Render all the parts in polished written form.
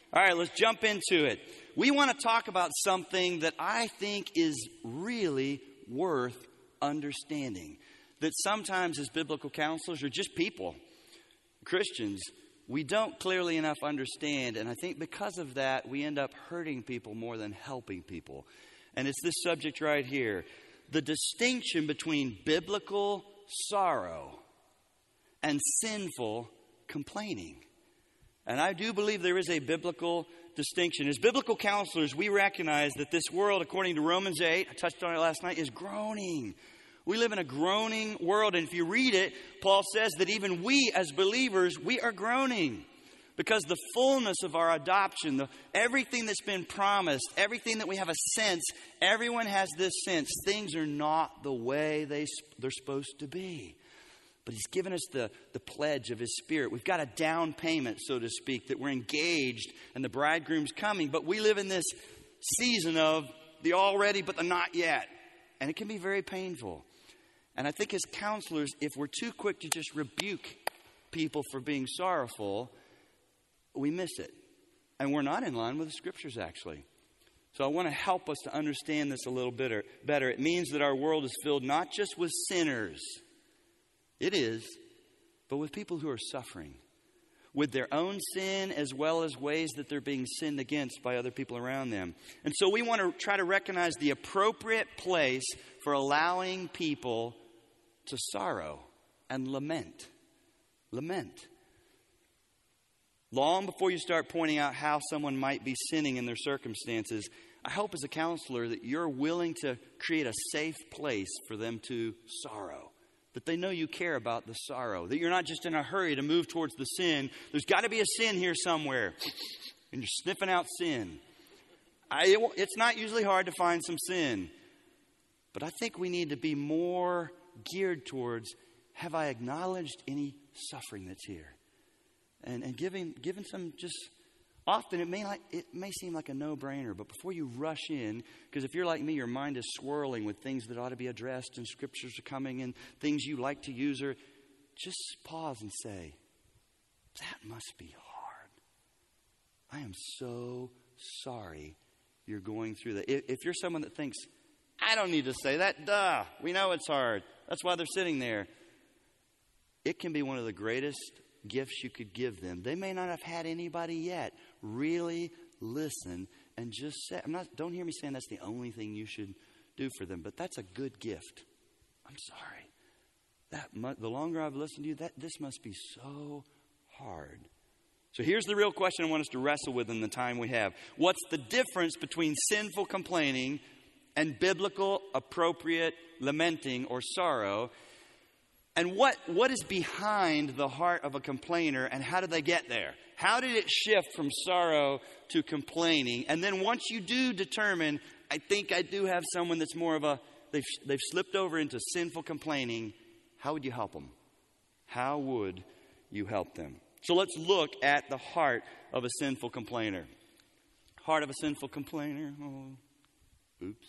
All right, let's jump into it. We want to talk about something that I think is really worth understanding. That sometimes as biblical counselors or just people, Christians, we don't clearly enough understand. And I think because of that, we end up hurting people more than helping people. And it's this subject right here. The distinction between biblical sorrow and sinful complaining. And I do believe there is a biblical distinction. As biblical counselors, we recognize that this world, according to Romans 8, I touched on it last night, is groaning. We live in a groaning world. And if you read it, Paul says that even we as believers, we are groaning. Because the fullness of our adoption, everything that's been promised, everything that we have a sense, everyone has this sense. Things are not the way they're supposed to be. But He's given us the pledge of His Spirit. We've got a down payment, so to speak, that we're engaged and the bridegroom's coming. But we live in this season of the already but the not yet. And it can be very painful. And I think as counselors, if we're too quick to just rebuke people for being sorrowful, we miss it. And we're not in line with the Scriptures, actually. So I want to help us to understand this a little better. It means that our world is filled not just with sinners. It is, but with people who are suffering. With their own sin as well as ways that they're being sinned against by other people around them. And so we want to try to recognize the appropriate place for allowing people to sorrow and lament. Lament. Long before you start pointing out how someone might be sinning in their circumstances, I hope as a counselor that you're willing to create a safe place for them to sorrow. That they know you care about the sorrow. That you're not just in a hurry to move towards the sin. There's got to be a sin here somewhere. And you're sniffing out sin. It's not usually hard to find some sin. But I think we need to be more geared towards, have I acknowledged any suffering that's here? And giving some just, often it may seem like a no-brainer, but before you rush in, because if you're like me, your mind is swirling with things that ought to be addressed and scriptures are coming and things you like to use, or just pause and say, that must be hard. I am so sorry you're going through that. If you're someone that thinks, I don't need to say that, duh, we know it's hard. That's why they're sitting there. It can be one of the greatest gifts you could give them. They may not have had anybody yet. Really listen and just say, don't hear me saying that's the only thing you should do for them, but that's a good gift. I'm sorry. The longer I've listened to you, this must be so hard. So here's the real question I want us to wrestle with in the time we have. What's the difference between sinful complaining and biblical appropriate lamenting or sorrow? And what is behind the heart of a complainer, and how did they get there? How did it shift from sorrow to complaining? And then once you do determine, I think I do have someone that's more of they've slipped over into sinful complaining, how would you help them? How would you help them? So let's look at the heart of a sinful complainer. Heart of a sinful complainer. Oh, oops.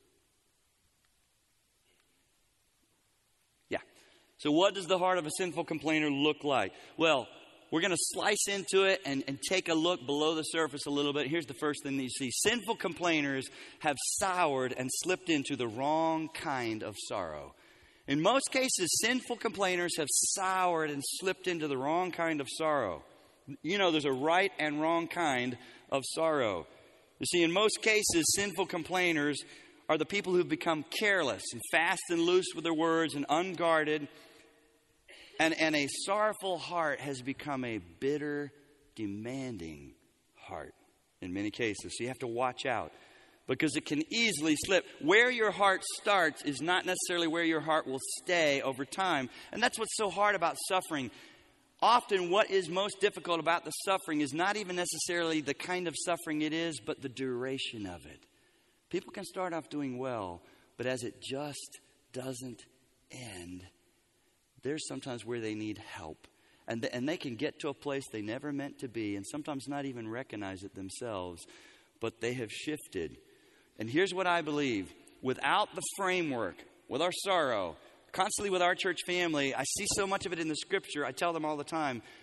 So what does the heart of a sinful complainer look like? Well, we're going to slice into it and take a look below the surface a little bit. Here's the first thing that you see. Sinful complainers have soured and slipped into the wrong kind of sorrow. In most cases, sinful complainers have soured and slipped into the wrong kind of sorrow. You know, there's a right and wrong kind of sorrow. You see, in most cases, sinful complainers are the people who've become careless and fast and loose with their words and unguarded. And a sorrowful heart has become a bitter, demanding heart in many cases. So you have to watch out because it can easily slip. Where your heart starts is not necessarily where your heart will stay over time. And that's what's so hard about suffering. Often what is most difficult about the suffering is not even necessarily the kind of suffering it is, but the duration of it. People can start off doing well, but as it just doesn't end, there's sometimes where they need help. And they can get to a place they never meant to be and sometimes not even recognize it themselves. But they have shifted. And here's what I believe. Without the framework, with our sorrow, constantly with our church family, I see so much of it in the Scripture. I tell them all the time,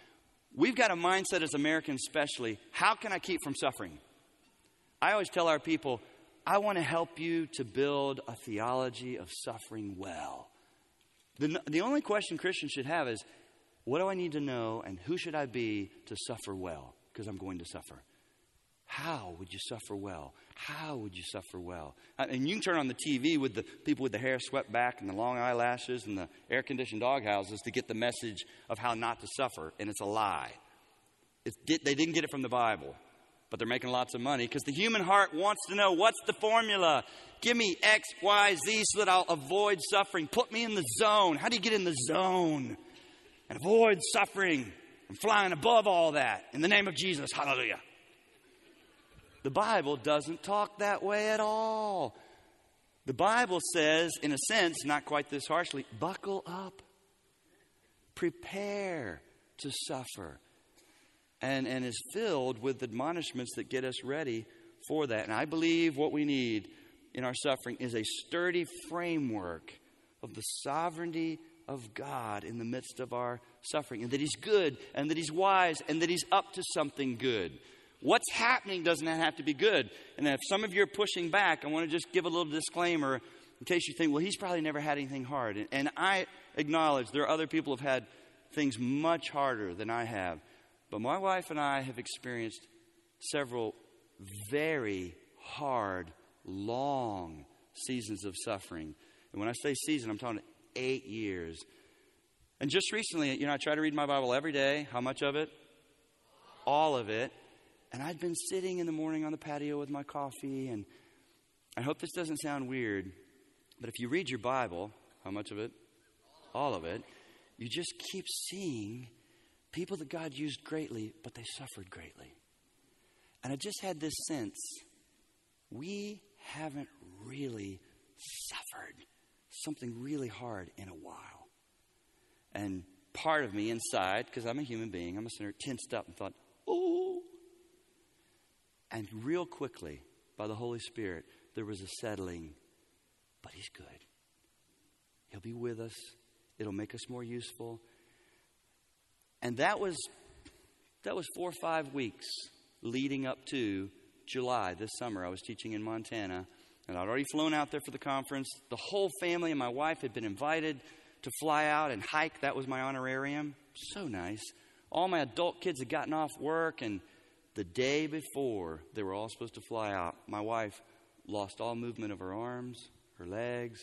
we've got a mindset as Americans especially, how can I keep from suffering? I always tell our people, I want to help you to build a theology of suffering well. The only question Christians should have is, what do I need to know and who should I be to suffer well? Because I'm going to suffer. How would you suffer well? How would you suffer well? And you can turn on the TV with the people with the hair swept back and the long eyelashes and the air-conditioned doghouses to get the message of how not to suffer, and it's a lie. They didn't get it from the Bible, but they're making lots of money because the human heart wants to know, what's the formula? Give me X, Y, Z so that I'll avoid suffering. Put me in the zone. How do you get in the zone and avoid suffering? I'm flying above all that in the name of Jesus. Hallelujah. The Bible doesn't talk that way at all. The Bible says, in a sense, not quite this harshly, buckle up. Prepare to suffer. And is filled with admonishments that get us ready for that. And I believe what we need in our suffering is a sturdy framework of the sovereignty of God in the midst of our suffering. And that He's good, and that He's wise, and that He's up to something good. What's happening doesn't have to be good. And if some of you are pushing back, I want to just give a little disclaimer in case you think, well, he's probably never had anything hard. And I acknowledge there are other people who have had things much harder than I have. But my wife and I have experienced several very hard, long seasons of suffering. And when I say season, I'm talking 8 years. And just recently, I try to read my Bible every day. How much of it? All of it. And I'd been sitting in the morning on the patio with my coffee, and I hope this doesn't sound weird, but if you read your Bible, how much of it? All of it. You just keep seeing people that God used greatly, but they suffered greatly. And I just had this sense, we haven't really suffered something really hard in a while. And part of me inside, because I'm a human being, I'm a sinner, tensed up and thought, oh. And real quickly, by the Holy Spirit, there was a settling, but He's good. He'll be with us. It'll make us more useful. And that was 4 or 5 weeks leading up to July this summer. I was teaching in Montana, and I'd already flown out there for the conference. The whole family and my wife had been invited to fly out and hike. That was my honorarium. So nice. All my adult kids had gotten off work, and the day before they were all supposed to fly out, my wife lost all movement of her arms, her legs,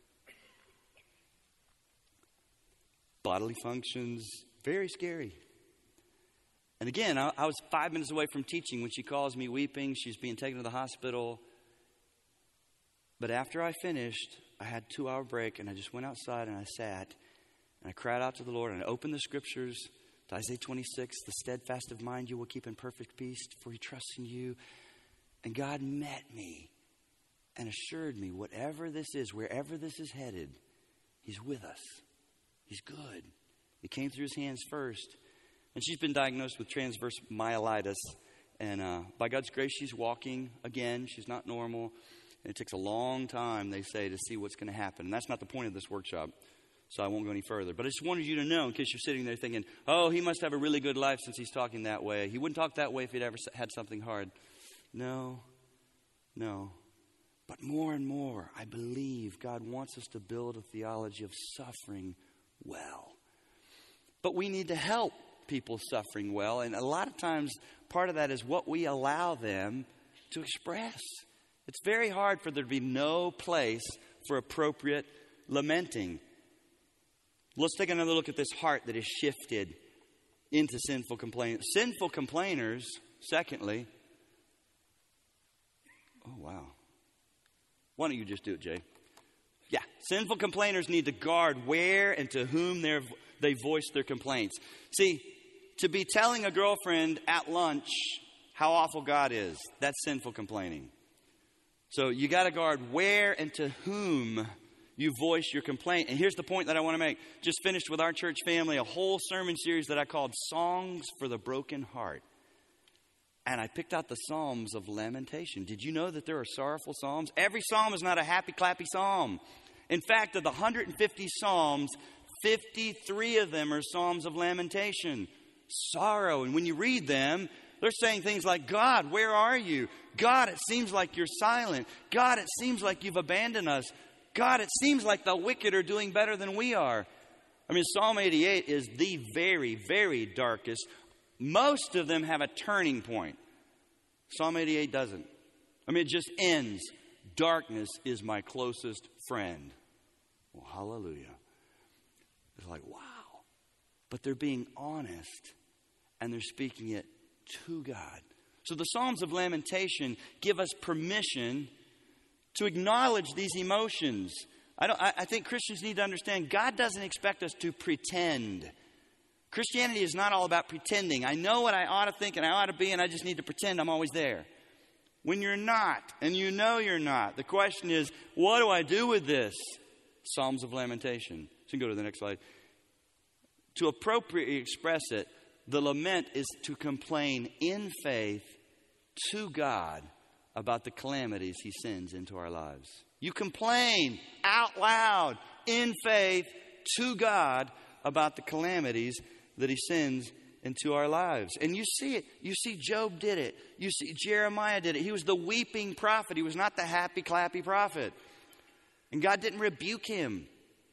bodily functions. Very scary. And again, I was 5 minutes away from teaching when she calls me weeping. She's being taken to the hospital. But after I finished, I had a 2-hour break, and I just went outside and I sat and I cried out to the Lord and I opened the scriptures to Isaiah 26, the steadfast of mind you will keep in perfect peace, for He trusts in you. And God met me and assured me, whatever this is, wherever this is headed, He's with us. He's good. It came through His hands first. And she's been diagnosed with transverse myelitis. And by God's grace, she's walking again. She's not normal. And it takes a long time, they say, to see what's going to happen. And that's not the point of this workshop. So I won't go any further. But I just wanted you to know, in case you're sitting there thinking, oh, he must have a really good life since he's talking that way. He wouldn't talk that way if he'd ever had something hard. No. But more and more, I believe God wants us to build a theology of suffering well. But we need to help people suffering well. And a lot of times, part of that is what we allow them to express. It's very hard for there to be no place for appropriate lamenting. Let's take another look at this heart that is shifted into sinful complainers. Sinful complainers, secondly, oh wow. Why don't you just do it, Jay? Yeah, sinful complainers need to guard where and to whom they voice their complaints. See, to be telling a girlfriend at lunch how awful God is, that's sinful complaining. So you got to guard where and to whom you voice your complaint. And here's the point that I want to make. Just finished with our church family a whole sermon series that I called Songs for the Broken Heart. And I picked out the Psalms of Lamentation. Did you know that there are sorrowful psalms? Every psalm is not a happy, clappy psalm. In fact, of the 150 psalms, 53 of them are psalms of lamentation. sorrow. And when you read them, they're saying things like, God, where are you? God, it seems like you're silent. God, it seems like you've abandoned us. God, it seems like the wicked are doing better than we are. I mean, Psalm 88 is the very, very darkest. Most of them have a turning point. Psalm 88 doesn't. I mean, it just ends. Darkness is my closest friend. Well, hallelujah. It's like, wow. But they're being honest, and they're speaking it to God. So the Psalms of Lamentation give us permission to acknowledge these emotions. I think Christians need to understand God doesn't expect us to pretend. Christianity is not all about pretending. I know what I ought to think and I ought to be, and I just need to pretend I'm always there. When you're not, and you know you're not, the question is, what do I do with this? Psalms of Lamentation. So you can go to the next slide. To appropriately express it, the lament is to complain in faith to God about the calamities He sends into our lives. You complain out loud in faith to God about the calamities that He sends into our lives. And you see it. You see Job did it. You see Jeremiah did it. He was the weeping prophet. He was not the happy, clappy prophet. And God didn't rebuke him.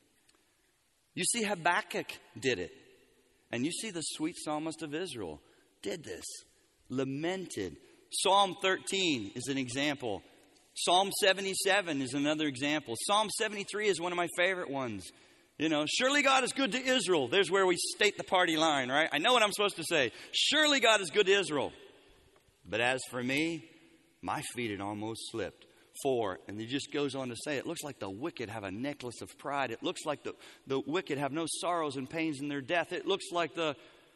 You see Habakkuk did it. And you see the sweet psalmist of Israel did this. Lamented. Psalm 13 is an example. Psalm 77 is another example. Psalm 73 is one of my favorite ones. You know, surely God is good to Israel. There's where we state the party line, right? I know what I'm supposed to say. Surely God is good to Israel. But as for me, my feet had almost slipped. And he just goes on to say, it looks like the wicked have a necklace of pride. It looks like the wicked have no sorrows and pains in their death. It looks like Then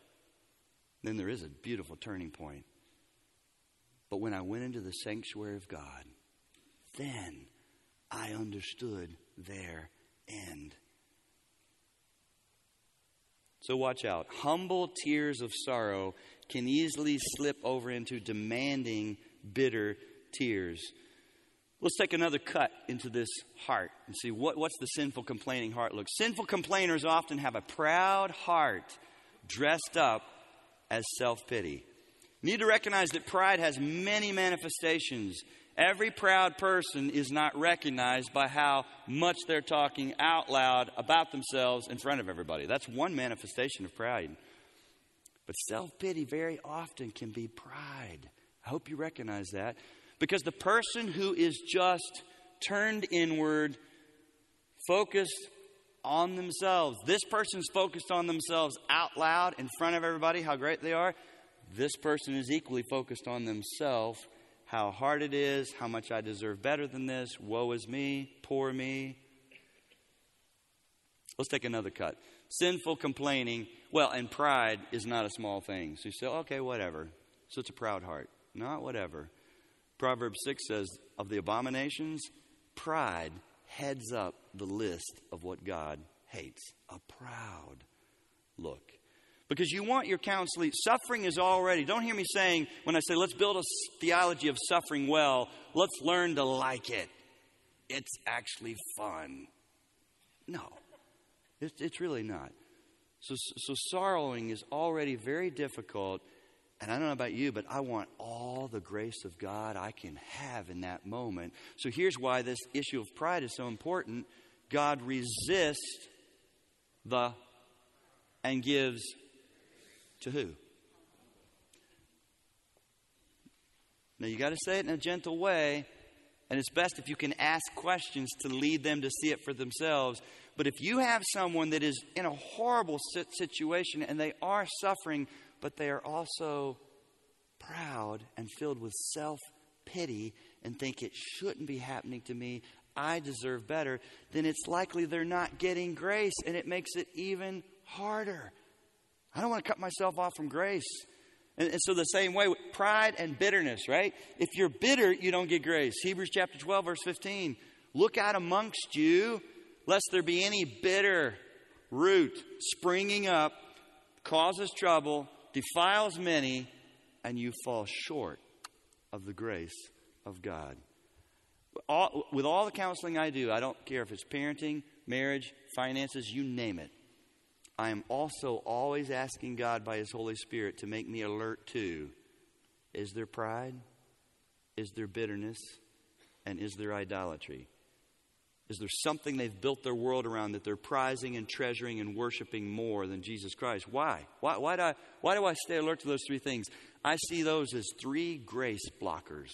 there is a beautiful turning point. But when I went into the sanctuary of God, then I understood their end. So watch out. Humble tears of sorrow can easily slip over into demanding, bitter tears. Let's take another cut into this heart and see what's the sinful, complaining heart look. Sinful complainers often have a proud heart dressed up as self-pity. You need to recognize that pride has many manifestations. Every proud person is not recognized by how much they're talking out loud about themselves in front of everybody. That's one manifestation of pride. But self-pity very often can be pride. I hope you recognize that. Because the person who is just turned inward, focused on themselves. This person's focused on themselves out loud in front of everybody, how great they are. This person is equally focused on themselves, how hard it is, how much I deserve better than this, woe is me, poor me. Let's take another cut. Sinful complaining, and pride is not a small thing. So you say, okay, whatever. So it's a proud heart. Not whatever. Proverbs 6 says, of the abominations, pride heads up the list of what God hates. A proud look. Because you want your counseling. Suffering is already, don't hear me saying, when I say let's build a theology of suffering well, let's learn to like it. It's actually fun. No, it's really not. So sorrowing is already very difficult. And I don't know about you, but I want all the grace of God I can have in that moment. So here's why this issue of pride is so important. God resists and gives to who? Now you got to say it in a gentle way. And it's best if you can ask questions to lead them to see it for themselves. But if you have someone that is in a horrible situation and they are suffering, but they are also proud and filled with self-pity and think it shouldn't be happening to me, I deserve better, then it's likely they're not getting grace, and it makes it even harder. I don't want to cut myself off from grace. And so the same way with pride and bitterness, right? If you're bitter, you don't get grace. Hebrews chapter 12, verse 15. Look out amongst you, lest there be any bitter root springing up, causes trouble, defiles many, and you fall short of the grace of God. With all the counseling I do, I don't care if it's parenting, marriage, finances, you name it. I am also always asking God by His Holy Spirit to make me alert to, is there pride? Is there bitterness? And is there idolatry? Is there something they've built their world around that they're prizing and treasuring and worshiping more than Jesus Christ? Why? Why do I stay alert to those three things? I see those as three grace blockers.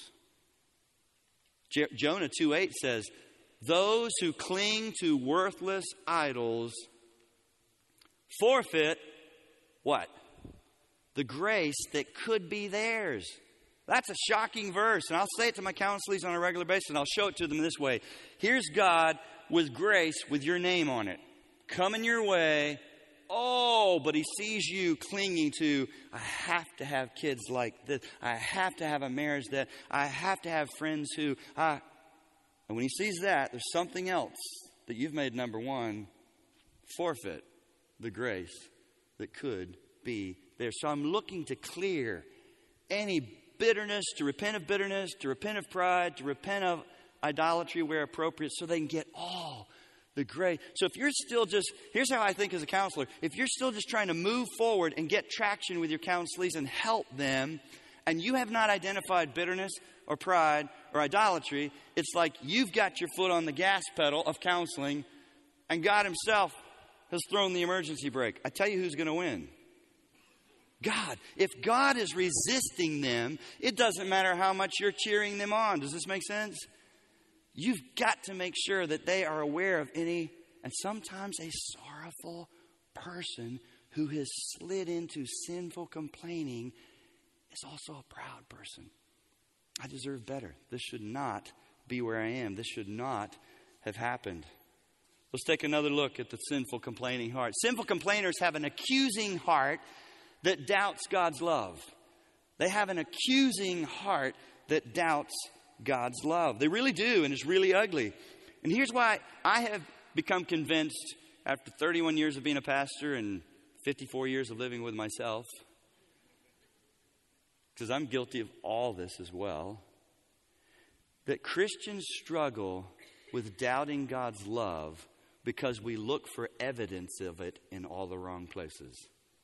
Jonah 2:8 says, those who cling to worthless idols forfeit what? The grace that could be theirs. That's a shocking verse. And I'll say it to my counselees on a regular basis, and I'll show it to them this way. Here's God with grace with your name on it, coming your way. Oh, but He sees you clinging to, I have to have kids like this. I have to have a marriage that, I have to have friends who, and when He sees that, there's something else that you've made number one, forfeit the grace that could be there. So I'm looking to clear any bitterness, to repent of bitterness, to repent of pride, to repent of idolatry where appropriate, so they can get all the grace. So if you're still just, here's how I think as a counselor, if you're still just trying to move forward and get traction with your counselees and help them, and you have not identified bitterness or pride or idolatry, it's like you've got your foot on the gas pedal of counseling, and God Himself has thrown the emergency brake. I tell you who's going to win. God. If God is resisting them, it doesn't matter how much you're cheering them on. Does this make sense? You've got to make sure that they are aware of any, and sometimes a sorrowful person who has slid into sinful complaining is also a proud person. I deserve better. This should not be where I am. This should not have happened. Let's take another look at the sinful complaining heart. Sinful complainers have an accusing heart that doubts God's love. They have an accusing heart that doubts God's love. They really do, and it's really ugly. And here's why I have become convinced after 31 years of being a pastor and 54 years of living with myself, because I'm guilty of all this as well, that Christians struggle with doubting God's love because we look for evidence of it in all the wrong places.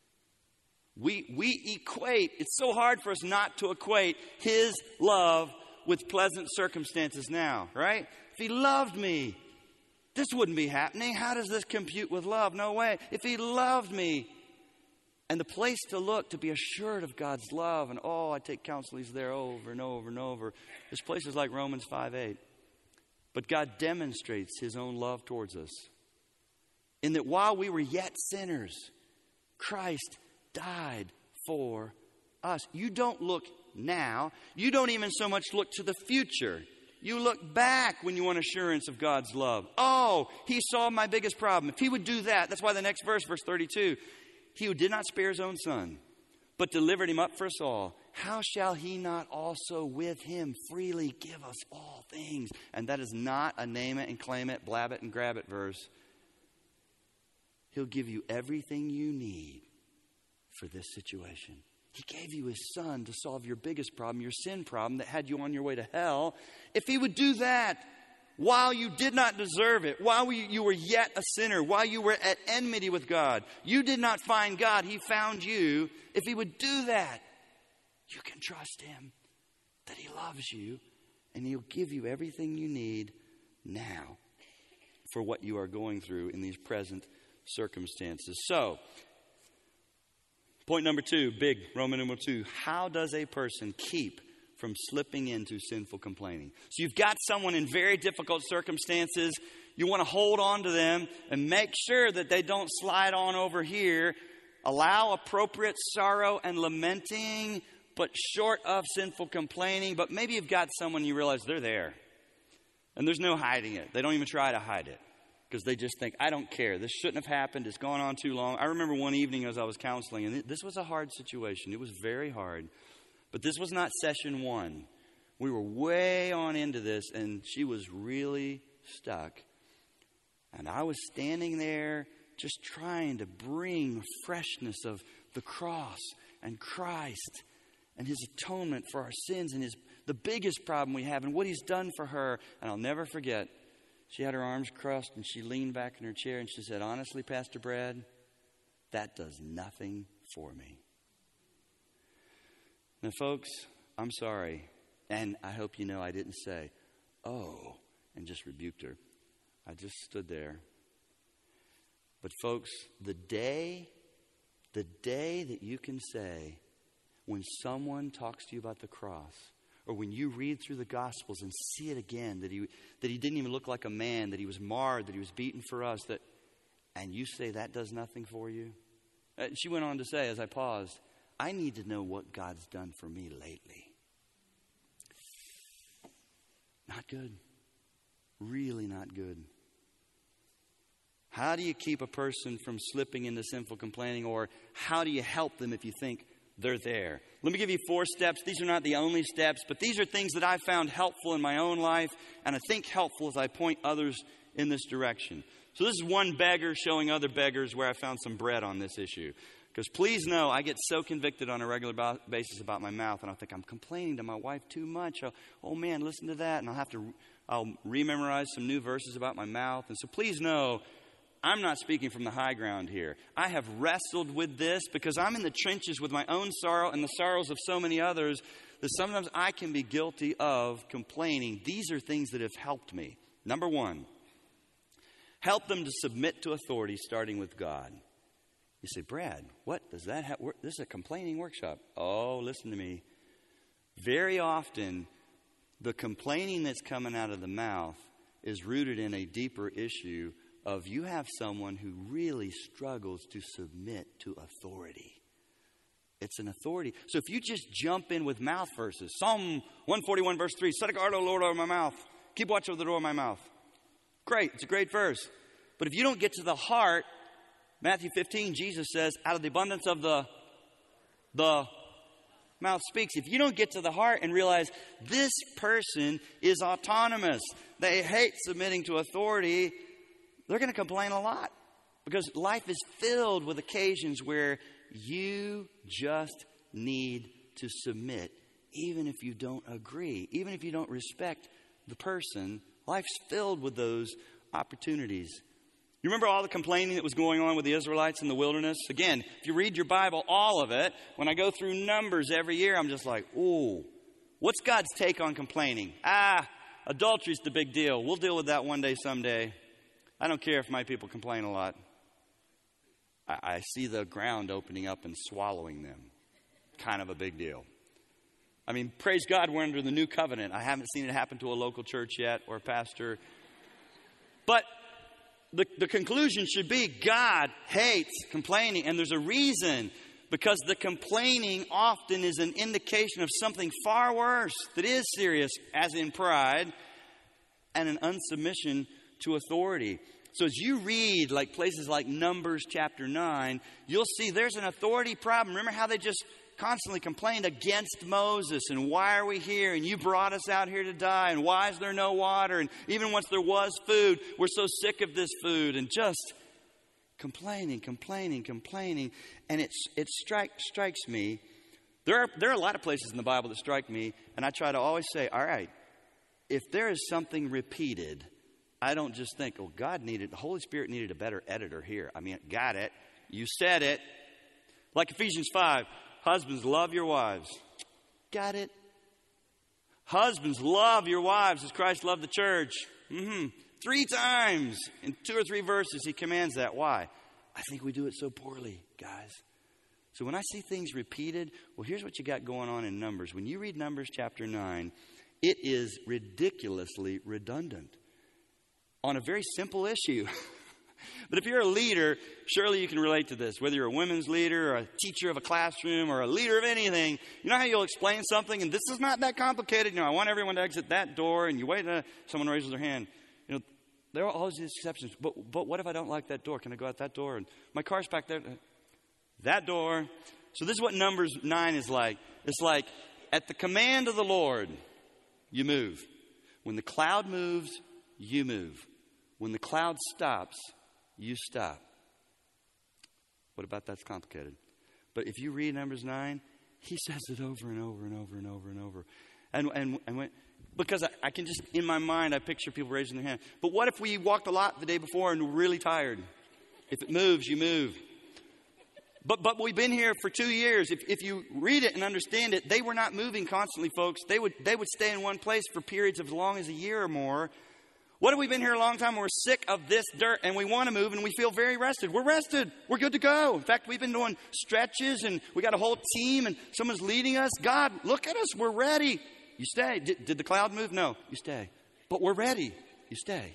We equate, it's so hard for us not to equate His love with pleasant circumstances now, right? If He loved me, this wouldn't be happening. How does this compute with love? No way. If He loved me, and the place to look to be assured of God's love, and I take counselees there over and over and over. There's places like Romans 5:8. But God demonstrates His own love towards us, in that while we were yet sinners, Christ died for us. You don't look now. You don't even so much look to the future. You look back when you want assurance of God's love. Oh, He saw my biggest problem. If He would do that, that's why the next verse 32, He who did not spare His own Son, but delivered Him up for us all, how shall He not also with Him freely give us all things? And that is not a name it and claim it, blab it and grab it verse. He'll give you everything you need for this situation. He gave you His Son to solve your biggest problem, your sin problem that had you on your way to hell. If He would do that while you did not deserve it, while you were yet a sinner, while you were at enmity with God, you did not find God, He found you. If He would do that, you can trust Him that He loves you, and He'll give you everything you need now for what you are going through in these present circumstances. So, point number 2, big, Roman numeral 2. How does a person keep from slipping into sinful complaining? So you've got someone in very difficult circumstances. You want to hold on to them and make sure that they don't slide on over here. Allow appropriate sorrow and lamenting, but short of sinful complaining. But maybe you've got someone you realize they're there, and there's no hiding it. They don't even try to hide it, because they just think, I don't care. This shouldn't have happened. It's gone on too long. I remember one evening as I was counseling, and this was a hard situation. It was very hard. But this was not session 1. We were way on into this, and she was really stuck. And I was standing there just trying to bring freshness of the cross and Christ and His atonement for our sins and the biggest problem we have and what He's done for her. And I'll never forget, she had her arms crossed and she leaned back in her chair and she said, honestly, Pastor Brad, that does nothing for me. Now, folks, I'm sorry. And I hope you know I didn't say, oh, and just rebuked her. I just stood there. But folks, the day that you can say, when someone talks to you about the cross, or when you read through the Gospels and see it again, that he didn't even look like a man, that he was marred, that he was beaten for us, and you say that does nothing for you. She went on to say, as I paused, I need to know what God's done for me lately. Not good. Really not good. How do you keep a person from slipping into sinful complaining, or how do you help them if you think they're there? Let me give you 4 steps. These are not the only steps, but these are things that I found helpful in my own life, and I think helpful as I point others in this direction. So this is one beggar showing other beggars where I found some bread on this issue. Because please know, I get so convicted on a regular basis about my mouth, and I think I'm complaining to my wife too much. Oh man, listen to that. And I'll rememorize some new verses about my mouth. And so please know, I'm not speaking from the high ground here. I have wrestled with this because I'm in the trenches with my own sorrow and the sorrows of so many others that sometimes I can be guilty of complaining. These are things that have helped me. Number 1, help them to submit to authority, starting with God. You say, Brad, what does that have? This is a complaining workshop. Oh, listen to me. Very often, the complaining that's coming out of the mouth is rooted in a deeper issue of you have someone who really struggles to submit to authority. It's an authority. So if you just jump in with mouth verses, Psalm 141 verse 3, set a guard, O Lord, over my mouth. Keep watch over the door of my mouth. Great. It's a great verse. But if you don't get to the heart, Matthew 15, Jesus says, out of the abundance of the mouth speaks. If you don't get to the heart and realize this person is autonomous, they hate submitting to authority, they're going to complain a lot. Because life is filled with occasions where you just need to submit, even if you don't agree, even if you don't respect the person. Life's filled with those opportunities. You remember all the complaining that was going on with the Israelites in the wilderness? Again, if you read your Bible, all of it, when I go through Numbers every year, I'm just like, ooh, what's God's take on complaining? Adultery's the big deal. We'll deal with that one day someday. I don't care if my people complain a lot. I see the ground opening up and swallowing them. Kind of a big deal. I mean, praise God, we're under the new covenant. I haven't seen it happen to a local church yet or a pastor. But the conclusion should be God hates complaining. And there's a reason. Because the complaining often is an indication of something far worse that is serious, as in pride and an unsubmission to authority. So as you read like places like Numbers chapter 9, you'll see there's an authority problem. Remember how they just constantly complained against Moses, and why are we here? And you brought us out here to die, and why is there no water? And even once there was food, we're so sick of this food, and just complaining. And it strikes me. There are a lot of places in the Bible that strike me, and I try to always say, all right, if there is something repeated, I don't just think, oh, the Holy Spirit needed a better editor here. I mean, got it. You said it. Like Ephesians 5, husbands, love your wives. Got it. Husbands, love your wives as Christ loved the church. 3 times in 2 or 3 verses he commands that. Why? I think we do it so poorly, guys. So when I see things repeated, well, here's what you got going on in Numbers. When you read Numbers chapter 9, it is ridiculously redundant on a very simple issue. But if you're a leader, surely you can relate to this. Whether you're a women's leader or a teacher of a classroom or a leader of anything, you know how you'll explain something and this is not that complicated. I want everyone to exit that door, and you wait until someone raises their hand. There are always these exceptions. But what if I don't like that door? Can I go out that door? And my car's back there. That door. So this is what Numbers 9 is like. It's like at the command of the Lord, you move. When the cloud moves, you move. When the cloud stops, you stop. What about that's complicated? But if you read Numbers 9, he says it over and over and over and over and over. And when, because I can just, in my mind, I picture people raising their hand. But what if we walked a lot the day before and were really tired? If it moves, you move. But we've been here for 2 years. If you read it and understand it, they were not moving constantly, folks. They would stay in one place for periods of as long as a year or more. What have we been here a long time? We're sick of this dirt and we want to move and we feel very rested. We're rested. We're good to go. In fact, we've been doing stretches and we got a whole team and someone's leading us. God, look at us. We're ready. You stay. Did the cloud move? No, you stay. But we're ready. You stay.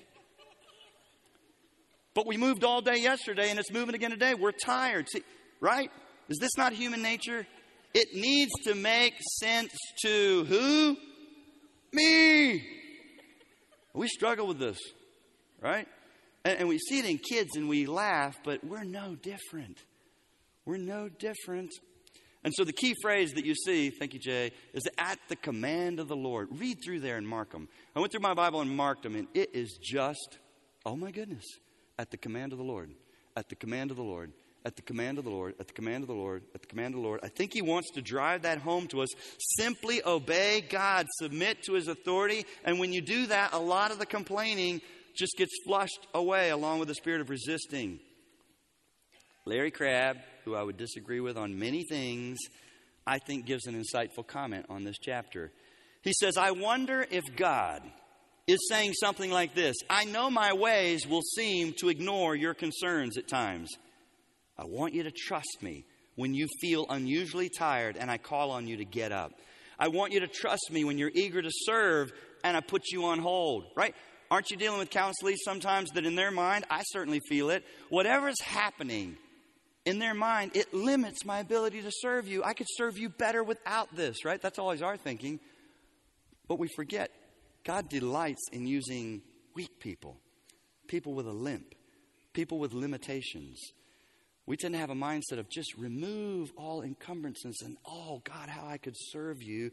But we moved all day yesterday and it's moving again today. We're tired. See, right? Is this not human nature? It needs to make sense to who? Me. We struggle with this, right? And we see it in kids and we laugh, but we're no different. We're no different. And so the key phrase that you see, thank you, Jay, is at the command of the Lord. Read through there and mark them. I went through my Bible and marked them, and it is just, oh my goodness, at the command of the Lord, at the command of the Lord, at the command of the Lord, at the command of the Lord, at the command of the Lord. I think he wants to drive that home to us. Simply obey God, submit to his authority, and when you do that, a lot of the complaining just gets flushed away along with the spirit of resisting. Larry Crabb, who I would disagree with on many things, I think gives an insightful comment on this chapter. He says, I wonder if God is saying something like this. I know my ways will seem to ignore your concerns at times. I want you to trust me when you feel unusually tired and I call on you to get up. I want you to trust me when you're eager to serve and I put you on hold, right? Aren't you dealing with counselors sometimes that in their mind, I certainly feel it, whatever's happening in their mind, it limits my ability to serve you. I could serve you better without this, right? That's always our thinking. But we forget, God delights in using weak people, people with a limp, people with limitations. We tend to have a mindset of just remove all encumbrances and, oh, God, how I could serve you.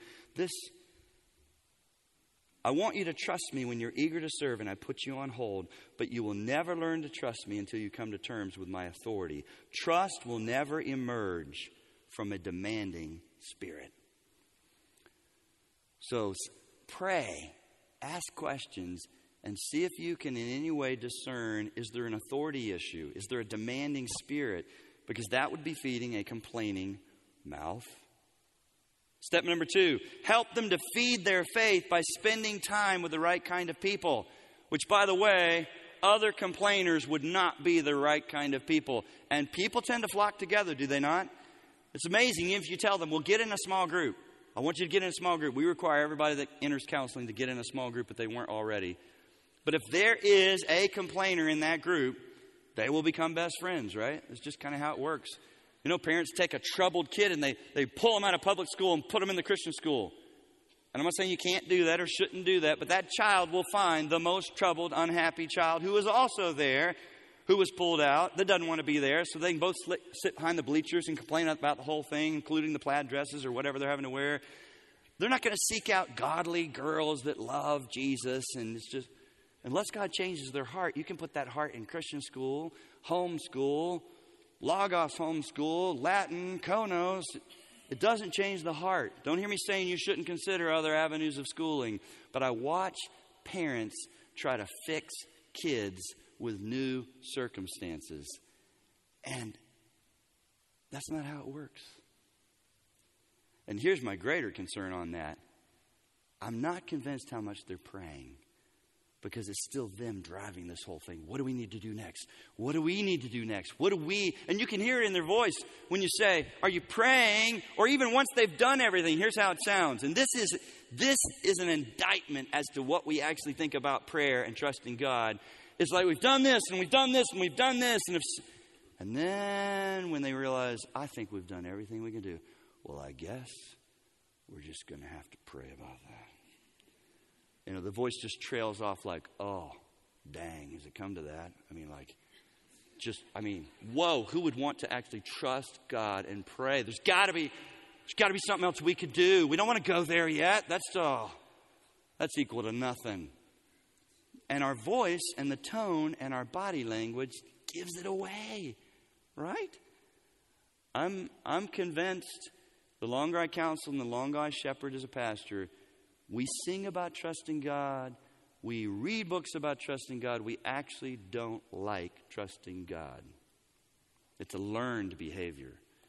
I want you to trust me when you're eager to serve and I put you on hold, but you will never learn to trust me until you come to terms with my authority. Trust will never emerge from a demanding spirit. So pray, ask questions, and see if you can in any way discern, is there an authority issue? Is there a demanding spirit? Because that would be feeding a complaining mouth. Step number 2, help them to feed their faith by spending time with the right kind of people. Which, by the way, other complainers would not be the right kind of people. And people tend to flock together, do they not? It's amazing if you tell them, well, get in a small group. I want you to get in a small group. We require everybody that enters counseling to get in a small group if they weren't already. But if there is a complainer in that group, they will become best friends, right? It's just kind of how it works. You know, parents take a troubled kid and they pull them out of public school and put them in the Christian school. And I'm not saying you can't do that or shouldn't do that, but that child will find the most troubled, unhappy child who is also there, who was pulled out, that doesn't want to be there, so they can both sit behind the bleachers and complain about the whole thing, including the plaid dresses or whatever they're having to wear. They're not going to seek out godly girls that love Jesus, and it's just, unless God changes their heart, you can put that heart in Christian school, home school, Logos homeschool, Latin, Konos. It doesn't change the heart. Don't hear me saying you shouldn't consider other avenues of schooling. But I watch parents try to fix kids with new circumstances. And that's not how it works. And here's my greater concern on that. I'm not convinced how much they're praying. Because it's still them driving this whole thing. What do we need to do next? What do we need to do next? And you can hear it in their voice when you say, are you praying? Or even once they've done everything, here's how it sounds. And this is an indictment as to what we actually think about prayer and trusting God. It's like we've done this and we've done this and we've done this. And then when they realize, I think we've done everything we can do. Well, I guess we're just going to have to pray about that. You know, the voice just trails off like, oh, dang, has it come to that? Whoa, who would want to actually trust God and pray? There's got to be something else we could do. We don't want to go there yet. That's equal to nothing. And our voice and the tone and our body language gives it away, right? I'm convinced the longer I counsel and the longer I shepherd as a pastor, we sing about trusting God. We read books about trusting God. We actually don't like trusting God. It's a learned behavior.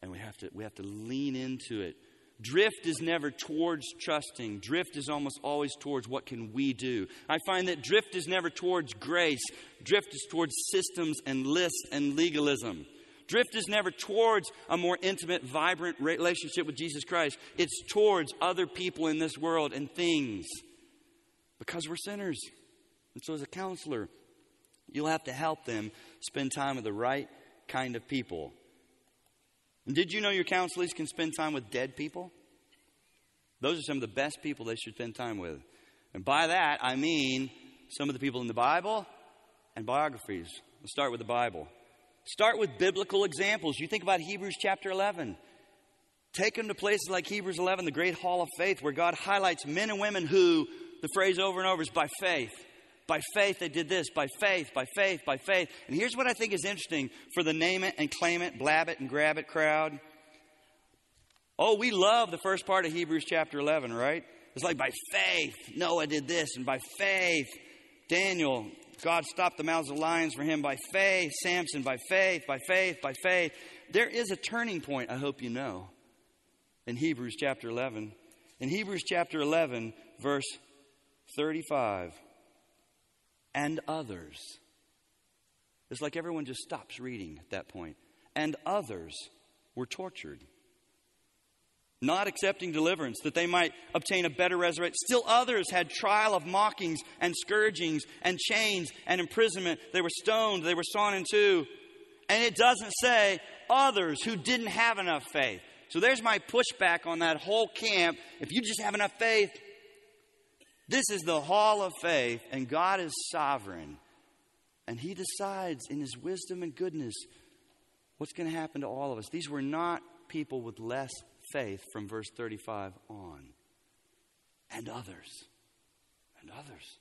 And we have to lean into it. Drift is never towards trusting. Drift is almost always towards what can we do. I find that drift is never towards grace. Drift is towards systems and lists and legalism. Drift is never towards a more intimate, vibrant relationship with Jesus Christ. It's towards other people in this world and things. Because we're sinners. And so as a counselor, you'll have to help them spend time with the right kind of people. And did you know your counselors can spend time with dead people? Those are some of the best people they should spend time with. And by that, I mean some of the people in the Bible and biographies. Let's start with the Bible. Start with biblical examples. You think about Hebrews chapter 11. Take them to places like Hebrews 11, the great hall of faith, where God highlights men and women who, the phrase over and over is by faith. By faith they did this. By faith, by faith, by faith. And here's what I think is interesting for the name it and claim it, blab it and grab it crowd. Oh, we love the first part of Hebrews chapter 11, right? It's like by faith, Noah did this. And by faith, Daniel, God stopped the mouths of lions for him. By faith, Samson, by faith, by faith, by faith. There is a turning point, I hope you know, in Hebrews chapter 11. In Hebrews chapter 11, verse 35. And others. It's like everyone just stops reading at that point. And others were tortured, not accepting deliverance, that they might obtain a better resurrection. Still others had trial of mockings and scourgings and chains and imprisonment. They were stoned. They were sawn in two. And it doesn't say others who didn't have enough faith. So there's my pushback on that whole camp. If you just have enough faith, this is the hall of faith, and God is sovereign. And He decides in His wisdom and goodness what's going to happen to all of us. These were not people with less faith from verse 35 on. And others. And others.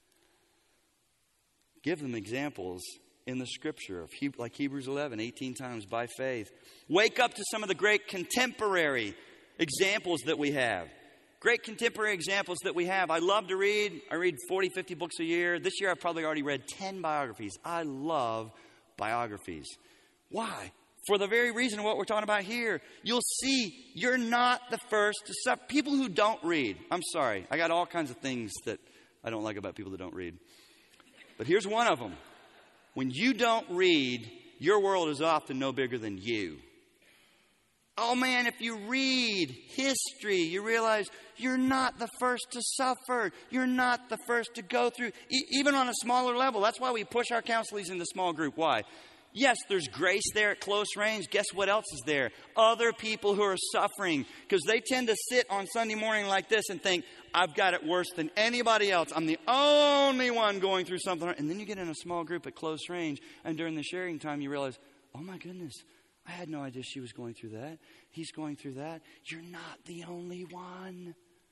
Give them examples in the Scripture, of like Hebrews 11, 18 times, by faith. Wake up to some of the great contemporary examples that we have. Great contemporary examples that we have. I love to read. I read 40, 50 books a year. This year I've probably already read 10 biographies. I love biographies. Why? For the very reason of what we're talking about here. You'll see you're not the first to suffer. People who don't read. I'm sorry. I got all kinds of things that I don't like about people that don't read. But here's one of them. When you don't read, your world is often no bigger than you. Oh man, if you read history, you realize you're not the first to suffer. You're not the first to go through, even on a smaller level. That's why we push our counselors into small group. Why? Yes, there's grace there at close range. Guess what else is there? Other people who are suffering. Because they tend to sit on Sunday morning like this and think, I've got it worse than anybody else. I'm the only one going through something. And then you get in a small group at close range, and during the sharing time you realize, oh my goodness, I had no idea she was going through that. He's going through that. You're not the only one.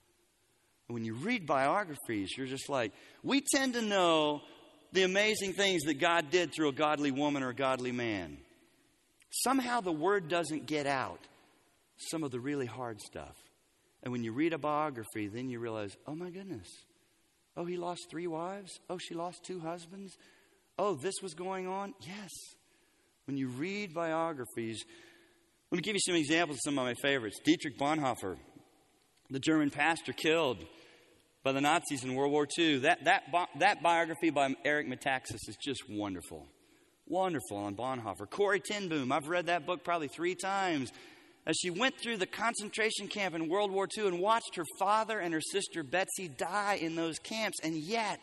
When you read biographies, you're just like, we tend to know the amazing things that God did through a godly woman or a godly man. Somehow the word doesn't get out some of the really hard stuff. And when you read a biography, then you realize, oh my goodness. Oh, he lost 3 wives. Oh, she lost 2 husbands. Oh, this was going on. Yes. When you read biographies, let me give you some examples of some of my favorites. Dietrich Bonhoeffer, the German pastor killed by the Nazis in World War II. That biography by Eric Metaxas is just wonderful. Wonderful on Bonhoeffer. Corrie ten Boom, I've read that book probably 3 times. As she went through the concentration camp in World War II and watched her father and her sister Betsy die in those camps, and yet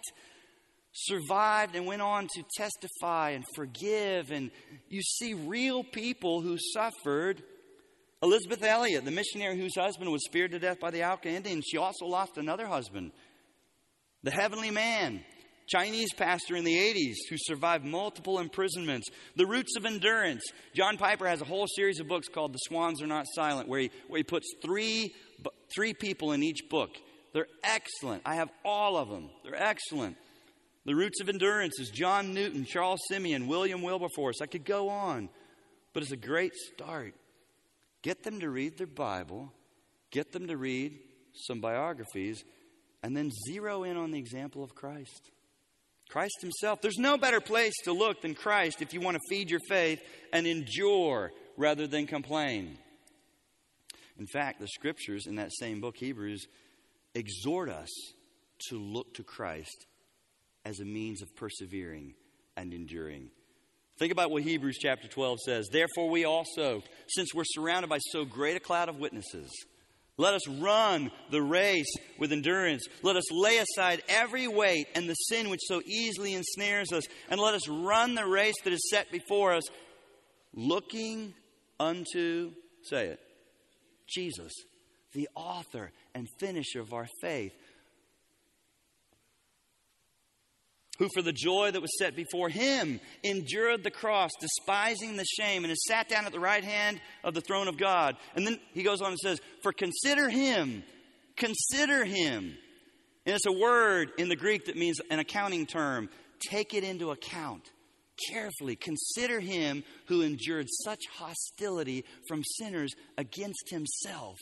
survived and went on to testify and forgive. And you see real people who suffered. Elizabeth Elliot, the missionary whose husband was speared to death by the Auca Indians, she also lost another husband. The Heavenly Man, Chinese pastor in the 80s who survived multiple imprisonments. The Roots of Endurance. John Piper has a whole series of books called The Swans Are Not Silent, where he puts three people in each book. They're excellent. I have all of them. They're excellent. The Roots of Endurance is John Newton, Charles Simeon, William Wilberforce. I could go on, but it's a great start. Get them to read their Bible, get them to read some biographies, and then zero in on the example of Christ. Christ Himself. There's no better place to look than Christ if you want to feed your faith and endure rather than complain. In fact, the scriptures in that same book, Hebrews, exhort us to look to Christ as a means of persevering and enduring. Think about what Hebrews chapter 12 says. Therefore we also, since we're surrounded by so great a cloud of witnesses, let us run the race with endurance. Let us lay aside every weight and the sin which so easily ensnares us. And let us run the race that is set before us, looking unto, say it, Jesus, the author and finisher of our faith, who for the joy that was set before him endured the cross, despising the shame, and has sat down at the right hand of the throne of God. And then he goes on and says, for consider him. And it's a word in the Greek that means an accounting term. Take it into account. Carefully consider him who endured such hostility from sinners against himself,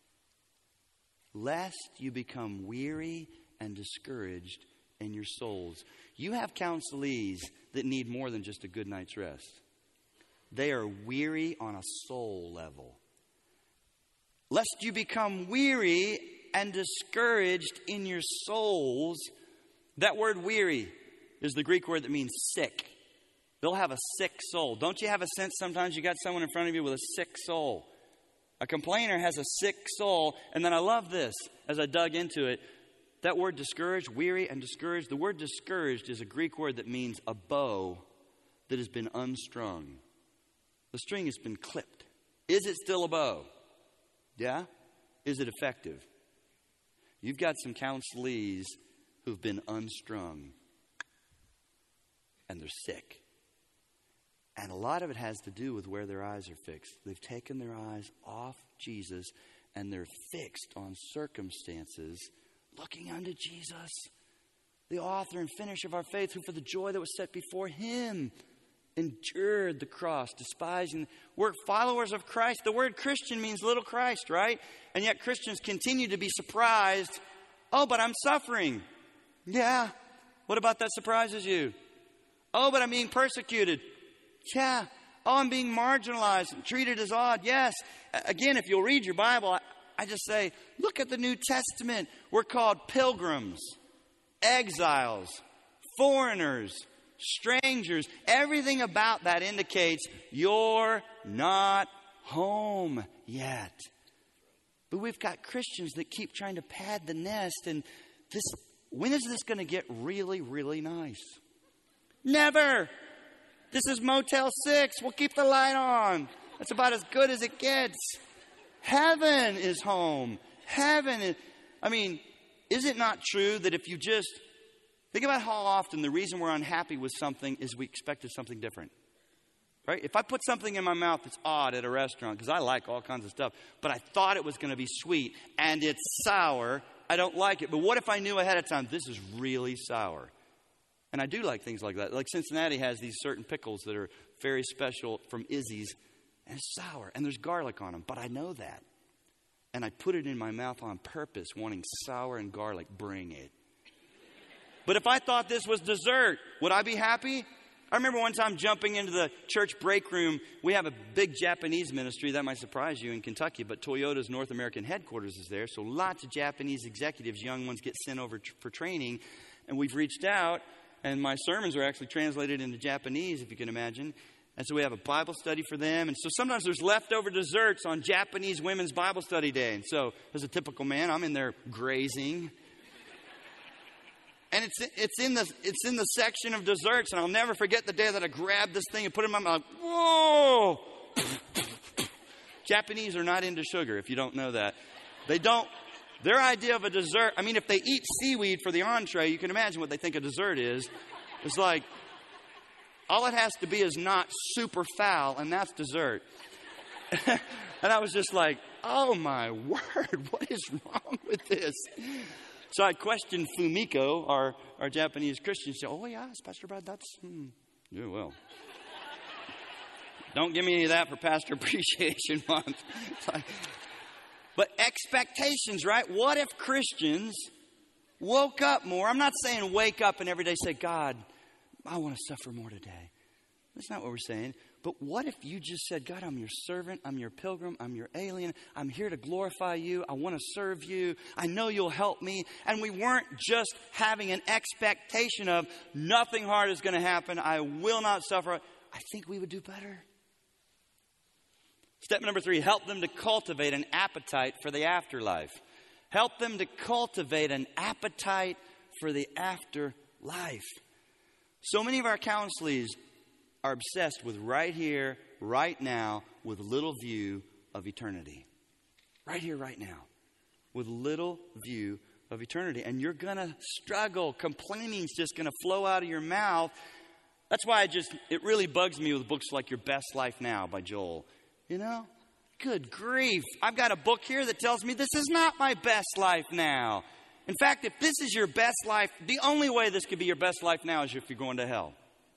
lest you become weary and discouraged in your souls. You have counselees that need more than just a good night's rest. They are weary on a soul level. Lest you become weary and discouraged in your souls. That word weary is the Greek word that means sick. They'll have a sick soul. Don't you have a sense sometimes you got someone in front of you with a sick soul? A complainer has a sick soul. And then I love this as I dug into it. That word discouraged, weary and discouraged. The word discouraged is a Greek word that means a bow that has been unstrung. The string has been clipped. Is it still a bow? Yeah? Is it effective? You've got some counselees who've been unstrung. And they're sick. And a lot of it has to do with where their eyes are fixed. They've taken their eyes off Jesus and they're fixed on circumstances, looking unto Jesus, the author and finisher of our faith, who for the joy that was set before him endured the cross, despising. We're followers of Christ. The word Christian means little Christ, right? And yet Christians continue to be surprised. Oh, but I'm suffering. Yeah. What about that surprises you? Oh, but I'm being persecuted. Yeah. Oh, I'm being marginalized and treated as odd. Yes. Again, if you'll read your Bible, I just say, look at the New Testament. We're called pilgrims, exiles, foreigners, strangers. Everything about that indicates you're not home yet. But we've got Christians that keep trying to pad the nest. And when is this going to get really, really nice? Never. This is Motel 6. We'll keep the light on. That's about as good as it gets. Heaven is home. Is it not true that if you just think about how often the reason we're unhappy with something is we expected something different? Right? If I put something in my mouth that's odd at a restaurant, because I like all kinds of stuff, but I thought it was going to be sweet and it's sour, I don't like it. But what if I knew ahead of time, this is really sour? And I do like things like that. Like Cincinnati has these certain pickles that are very special from Izzy's. And it's sour. And there's garlic on them. But I know that. And I put it in my mouth on purpose, wanting sour and garlic. Bring it. But if I thought this was dessert, would I be happy? I remember one time jumping into the church break room. We have a big Japanese ministry. That might surprise you in Kentucky. But Toyota's North American headquarters is there. So lots of Japanese executives, young ones, get sent over for training. And we've reached out. And my sermons are actually translated into Japanese, if you can imagine. And so we have a Bible study for them. And so sometimes there's leftover desserts on Japanese Women's Bible Study Day. And so as a typical man, I'm in there grazing. And it's in the section of desserts. And I'll never forget the day that I grabbed this thing and put it in my mouth. Whoa! Japanese are not into sugar, if you don't know that. They don't. Their idea of a dessert, if they eat seaweed for the entree, you can imagine what they think a dessert is. It's like, all it has to be is not super foul, and that's dessert. And I was just like, oh my word, what is wrong with this? So I questioned Fumiko, our Japanese Christian. She said, oh yes, Pastor Brad, that's, yeah, well. Don't give me any of that for Pastor Appreciation Month. But expectations, right? What if Christians woke up more? I'm not saying wake up and every day say, God, I want to suffer more today. That's not what we're saying. But what if you just said, God, I'm your servant, I'm your pilgrim, I'm your alien, I'm here to glorify you, I want to serve you, I know you'll help me. And we weren't just having an expectation of nothing hard is going to happen, I will not suffer. I think we would do better. Step number 3, help them to cultivate an appetite for the afterlife. Help them to cultivate an appetite for the afterlife. So many of our counselees are obsessed with right here, right now, with little view of eternity. Right here, right now, with little view of eternity. And you're going to struggle. Complaining's just going to flow out of your mouth. That's why it really bugs me with books like Your Best Life Now by Joel. You know? Good grief. I've got a book here that tells me this is not my best life now. In fact, if this is your best life, the only way this could be your best life now is if you're going to hell.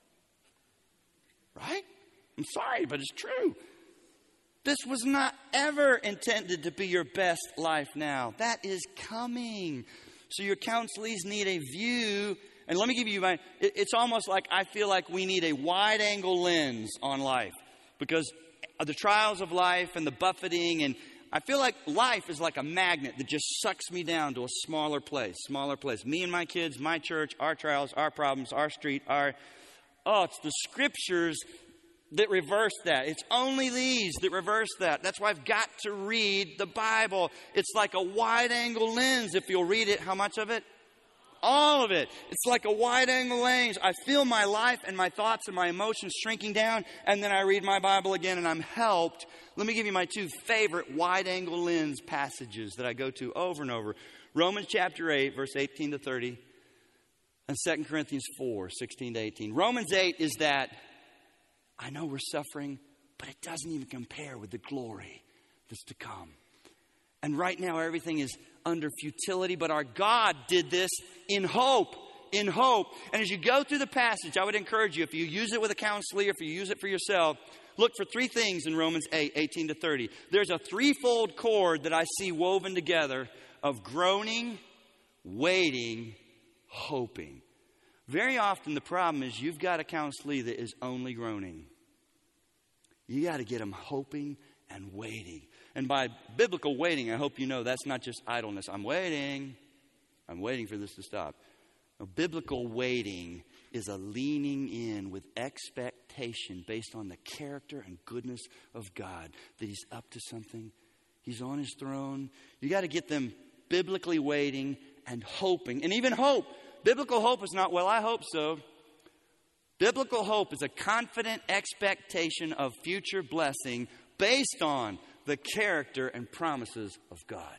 Right? I'm sorry, but it's true. This was not ever intended to be your best life now. That is coming. So your counselees need a view. And let me give you it's almost like I feel like we need a wide angle lens on life. Because of the trials of life and the buffeting, and I feel like life is like a magnet that just sucks me down to a smaller place. Me and my kids, my church, our trials, our problems, our street, it's the scriptures that reverse that. It's only these that reverse that. That's why I've got to read the Bible. It's like a wide angle lens. If you'll read it, how much of it? All of it. It's like a wide angle lens. I feel my life and my thoughts and my emotions shrinking down, and then I read my Bible again and I'm helped. Let me give you my 2 favorite wide angle lens passages that I go to over and over. Romans chapter 8, verse 18 to 30, and 2 Corinthians 4, 16 to 18. Romans 8 is that I know we're suffering, but it doesn't even compare with the glory that's to come. And right now everything is under futility, but our God did this in hope. In hope. And as you go through the passage, I would encourage you, if you use it with a counselor, if you use it for yourself, look for 3 things in Romans 8, 18 to 30. There's a threefold cord that I see woven together of groaning, waiting, hoping. Very often the problem is you've got a counselee that is only groaning. You got to get them hoping and waiting. And by biblical waiting, I hope you know that's not just idleness. I'm waiting for this to stop. No, biblical waiting is a leaning in with expectation based on the character and goodness of God, that He's up to something. He's on His throne. You got to get them biblically waiting and hoping. And even hope. Biblical hope is not, well, I hope so. Biblical hope is a confident expectation of future blessing based on the character and promises of God.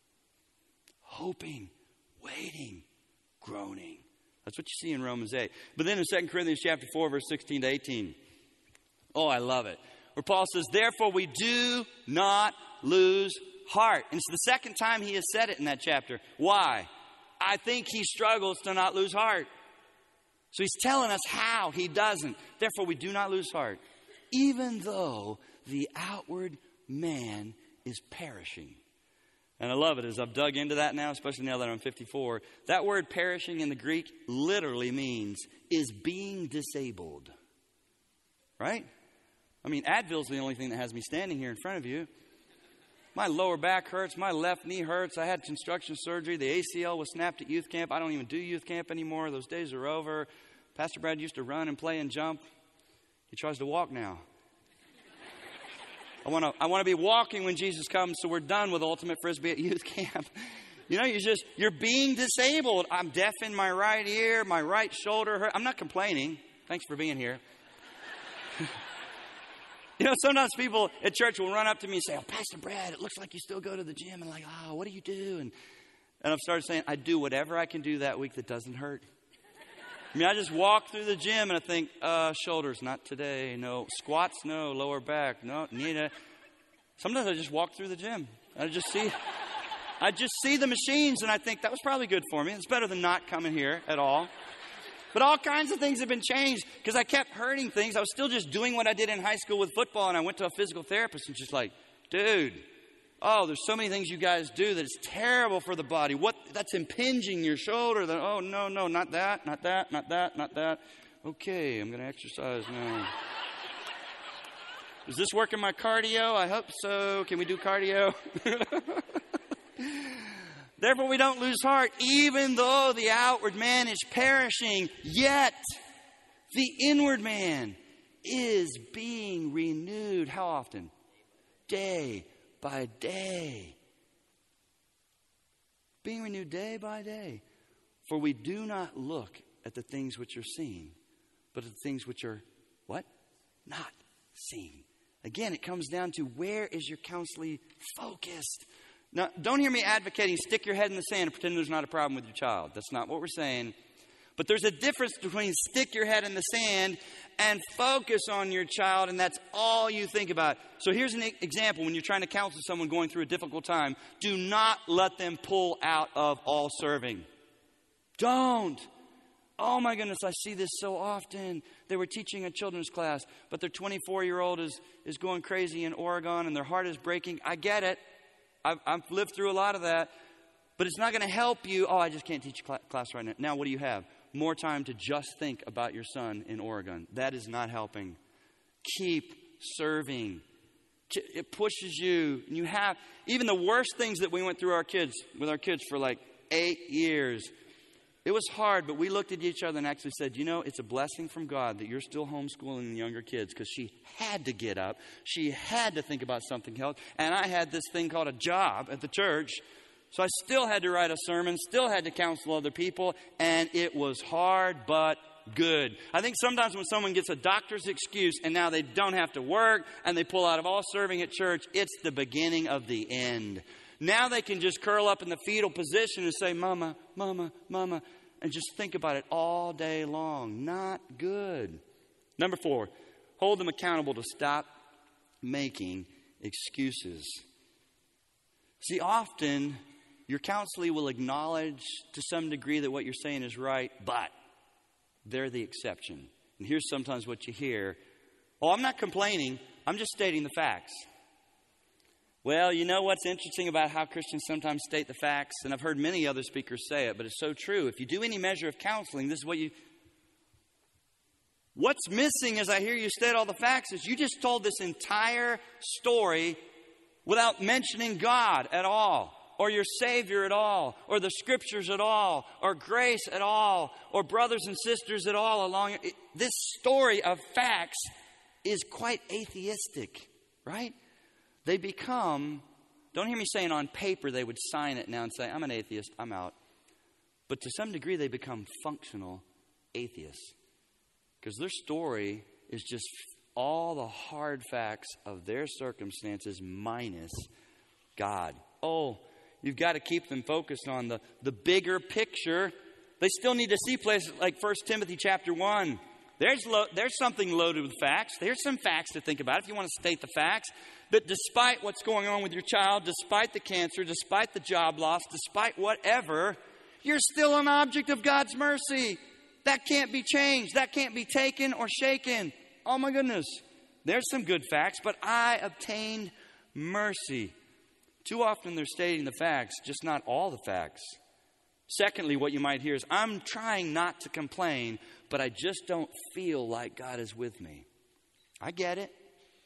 Hoping, waiting, groaning. That's what you see in Romans 8. But then in 2 Corinthians chapter 4, verse 16 to 18. Oh, I love it. Where Paul says, therefore we do not lose heart. And it's the second time he has said it in that chapter. Why? I think he struggles to not lose heart. So he's telling us how he doesn't. Therefore we do not lose heart. Even though the outward man is perishing. And I love it as I've dug into that now, especially now that I'm 54. That word perishing in the Greek literally means is being disabled. Right? I mean, Advil's the only thing that has me standing here in front of you. My lower back hurts. My left knee hurts. I had construction surgery. The ACL was snapped at youth camp. I don't even do youth camp anymore. Those days are over. Pastor Brad used to run and play and jump. He tries to walk now. I want to be walking when Jesus comes, so we're done with Ultimate Frisbee at youth camp. You know, you're being disabled. I'm deaf in my right ear. My right shoulder hurts. I'm not complaining. Thanks for being here. You know, sometimes people at church will run up to me and say, oh, Pastor Brad, it looks like you still go to the gym. And like, oh, what do you do? And I've started saying, I do whatever I can do that week that doesn't hurt. I mean, I just walk through the gym and I think, shoulders, not today. No, squats, no, lower back, no, knee. Sometimes I just walk through the gym. I just see the machines and I think that was probably good for me. It's better than not coming here at all. But all kinds of things have been changed because I kept hurting things. I was still just doing what I did in high school with football, and I went to a physical therapist and just like, dude, oh, there's so many things you guys do that it's terrible for the body. That's impinging your shoulder. Oh, no, not that, not that, not that, not that. Okay, I'm going to exercise now. Is this working my cardio? I hope so. Can we do cardio? Therefore, we don't lose heart, even though the outward man is perishing, yet the inward man is being renewed. How often? Day by day. Being renewed day by day. For we do not look at the things which are seen, but at the things which are, what? Not seen. Again, it comes down to, where is your counseling focused? Now, don't hear me advocating stick your head in the sand and pretend there's not a problem with your child. That's not what we're saying. But there's a difference between stick your head in the sand and focus on your child, and that's all you think about. So here's an example. When you're trying to counsel someone going through a difficult time, do not let them pull out of all serving. Don't. Oh my goodness, I see this so often. They were teaching a children's class, but their 24-year-old is going crazy in Oregon and their heart is breaking. I get it. I've lived through a lot of that. But it's not going to help you. Oh, I just can't teach class right now. Now what do you have? More time to just think about your son in Oregon. That is not helping. Keep serving. It pushes you. And you have even the worst things that we went through with our kids for like 8 years. It was hard, but we looked at each other and actually said, you know, it's a blessing from God that you're still homeschooling the younger kids, because she had to get up. She had to think about something else. And I had this thing called a job at the church. So I still had to write a sermon, still had to counsel other people, and it was hard but good. I think sometimes when someone gets a doctor's excuse and now they don't have to work and they pull out of all serving at church, it's the beginning of the end. Now they can just curl up in the fetal position and say, Mama, Mama, Mama, and just think about it all day long. Not good. Number 4, hold them accountable to stop making excuses. See, often your counselee will acknowledge to some degree that what you're saying is right, but they're the exception. And here's sometimes what you hear. Oh, I'm not complaining. I'm just stating the facts. Well, you know what's interesting about how Christians sometimes state the facts? And I've heard many other speakers say it, but it's so true. If you do any measure of counseling, this is what what's missing as I hear you state all the facts is you just told this entire story without mentioning God at all, or your Savior at all, or the Scriptures at all, or grace at all, or brothers and sisters at all along. This story of facts is quite atheistic, right? They become, don't hear me saying on paper they would sign it now and say, I'm an atheist, I'm out. But to some degree they become functional atheists. Because their story is just all the hard facts of their circumstances minus God. Oh, you've got to keep them focused on the bigger picture. They still need to see places like 1 Timothy chapter 1. There's something loaded with facts. There's some facts to think about if you want to state the facts. That despite what's going on with your child, despite the cancer, despite the job loss, despite whatever, you're still an object of God's mercy. That can't be changed. That can't be taken or shaken. Oh my goodness. There's some good facts, but I obtained mercy. Too often they're stating the facts, just not all the facts. Secondly, what you might hear is, I'm trying not to complain, but I just don't feel like God is with me. I get it.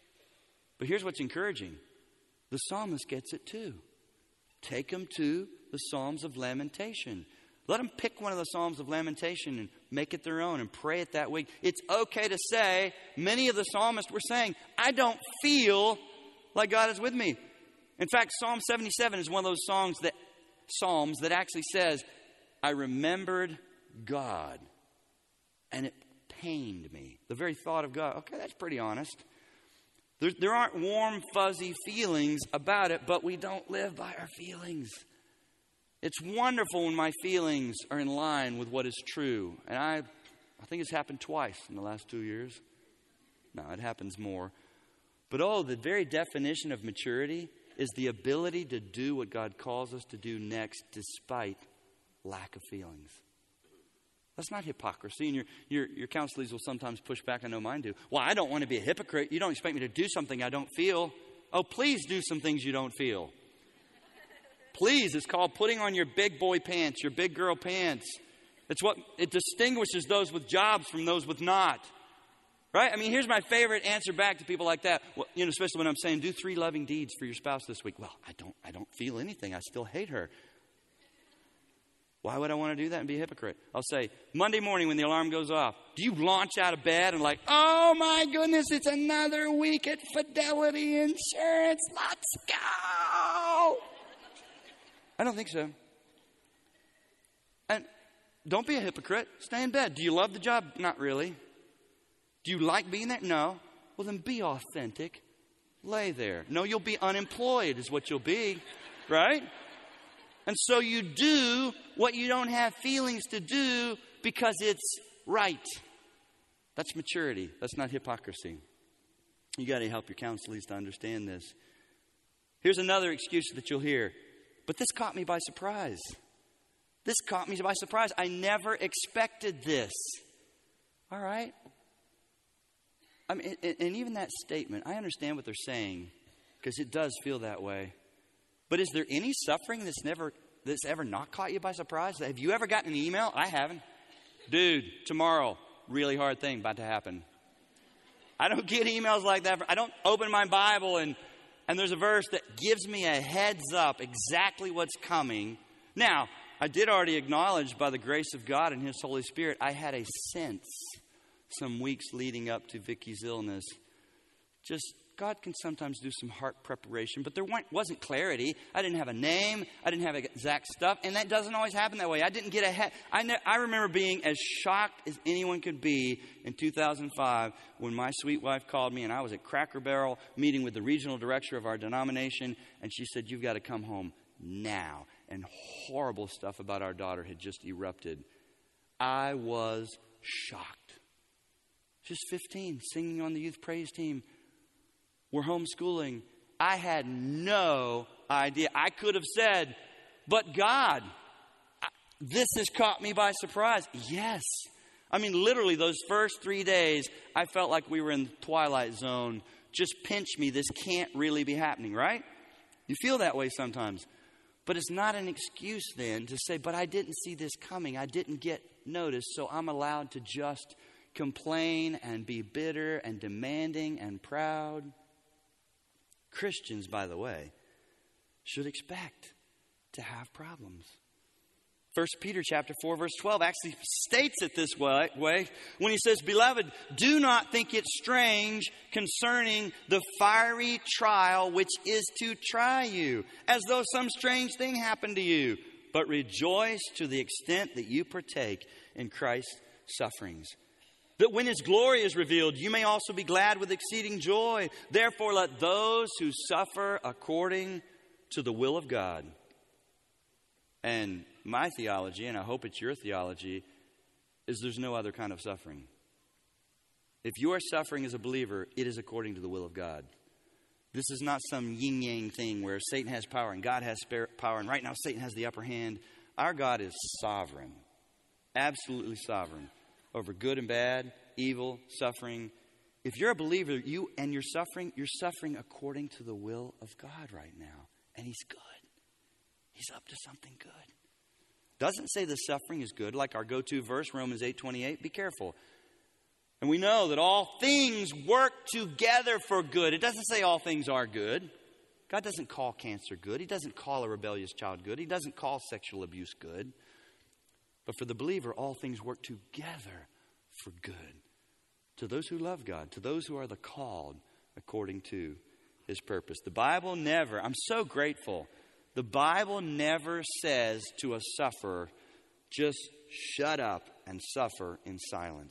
But here's what's encouraging. The psalmist gets it too. Take them to the Psalms of Lamentation. Let them pick one of the Psalms of Lamentation and make it their own and pray it that way. It's okay to say, many of the psalmists were saying, I don't feel like God is with me. In fact, Psalm 77 is one of those psalms that actually says, I remembered God and it pained me. The very thought of God. Okay, that's pretty honest. There aren't warm, fuzzy feelings about it, but we don't live by our feelings. It's wonderful when my feelings are in line with what is true. And I think it's happened twice in the last 2 years. No, it happens more. But the very definition of maturity is the ability to do what God calls us to do next despite lack of feelings. That's not hypocrisy. And your counselees will sometimes push back. I know mine do. Well, I don't want to be a hypocrite. You don't expect me to do something I don't feel. Oh, please do some things you don't feel. Please, it's called putting on your big boy pants, your big girl pants. It distinguishes those with jobs from those with not. Right? I mean, here's my favorite answer back to people like that. Well, especially when I'm saying, do 3 loving deeds for your spouse this week. Well, I don't feel anything. I still hate her. Why would I want to do that and be a hypocrite? I'll say, Monday morning when the alarm goes off, do you launch out of bed and like, oh my goodness, it's another week at Fidelity Insurance. Let's go. I don't think so. And don't be a hypocrite. Stay in bed. Do you love the job? Not really. Do you like being there? No. Well, then be authentic. Lay there. No, you'll be unemployed is what you'll be, right? And so you do what you don't have feelings to do because it's right. That's maturity. That's not hypocrisy. You got to help your counselees to understand this. Here's another excuse that you'll hear. But this caught me by surprise. This caught me by surprise. I never expected this. All right. I mean, and even that statement, I understand what they're saying because it does feel that way. But is there any suffering that's ever not caught you by surprise? Have you ever gotten an email? I haven't. Dude, tomorrow, really hard thing about to happen. I don't get emails like that. I don't open my Bible and there's a verse that gives me a heads up exactly what's coming. Now, I did already acknowledge by the grace of God and His Holy Spirit, I had a sense some weeks leading up to Vicky's illness. Just God can sometimes do some heart preparation, but there wasn't clarity. I didn't have a name. I didn't have exact stuff, and that doesn't always happen that way. I didn't get ahead. I remember being as shocked as anyone could be in 2005 when my sweet wife called me, and I was at Cracker Barrel meeting with the regional director of our denomination, and she said, "You've got to come home now." And horrible stuff about our daughter had just erupted. I was shocked. Just 15, singing on the youth praise team. We're homeschooling. I had no idea. I could have said, but God, this has caught me by surprise. Yes. I mean, literally those first 3 days, I felt like we were in the twilight zone. Just pinch me. This can't really be happening, right? You feel that way sometimes. But it's not an excuse then to say, but I didn't see this coming. I didn't get noticed, so I'm allowed to just complain and be bitter and demanding and proud. Christians, by the way, should expect to have problems. 1 Peter chapter 4, verse 12 actually states it this way when he says, "Beloved, do not think it strange concerning the fiery trial which is to try you, as though some strange thing happened to you, but rejoice to the extent that you partake in Christ's sufferings. That when His glory is revealed, you may also be glad with exceeding joy. Therefore, let those who suffer according to the will of God." And my theology, and I hope it's your theology, is there's no other kind of suffering. If you are suffering as a believer, it is according to the will of God. This is not some yin-yang thing where Satan has power and God has power, and right now Satan has the upper hand. Our God is sovereign, absolutely sovereign, over good and bad, evil, suffering. If you're a believer, you're suffering according to the will of God right now. And He's good. He's up to something good. Doesn't say the suffering is good, like our go-to verse, Romans 8:28. Be careful. And we know that all things work together for good. It doesn't say all things are good. God doesn't call cancer good. He doesn't call a rebellious child good. He doesn't call sexual abuse good. But for the believer, all things work together for good. To those who love God, to those who are the called according to His purpose. The Bible never, I'm so grateful, the Bible never says to a sufferer, just shut up and suffer in silence.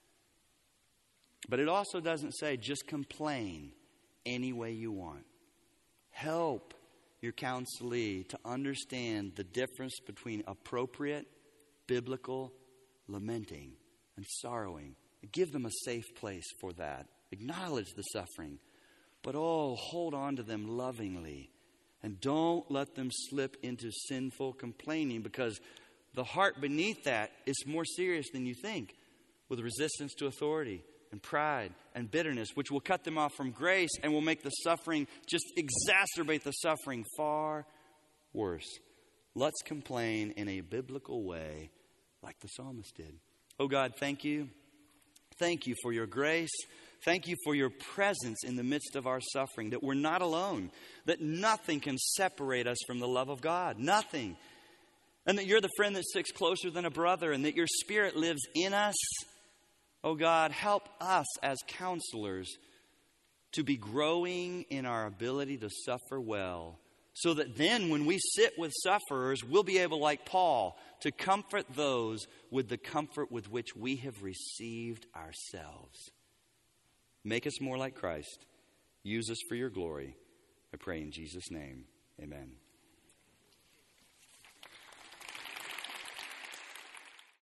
But it also doesn't say just complain any way you want. Help your counselee to understand the difference between appropriate biblical lamenting and sorrowing. Give them a safe place for that. Acknowledge the suffering. But hold on to them lovingly. And don't let them slip into sinful complaining, because the heart beneath that is more serious than you think, with resistance to authority and pride and bitterness, which will cut them off from grace and will make the suffering, just exacerbate the suffering far worse. Let's complain in a biblical way like the psalmist did. Oh God, thank you. Thank you for your grace. Thank you for your presence in the midst of our suffering, that we're not alone, that nothing can separate us from the love of God. Nothing. And that you're the friend that sticks closer than a brother, and that your Spirit lives in us. Oh God, help us as counselors to be growing in our ability to suffer well, so that then when we sit with sufferers, we'll be able, like Paul, to comfort those with the comfort with which we have received ourselves. Make us more like Christ. Use us for your glory. I pray in Jesus' name. Amen.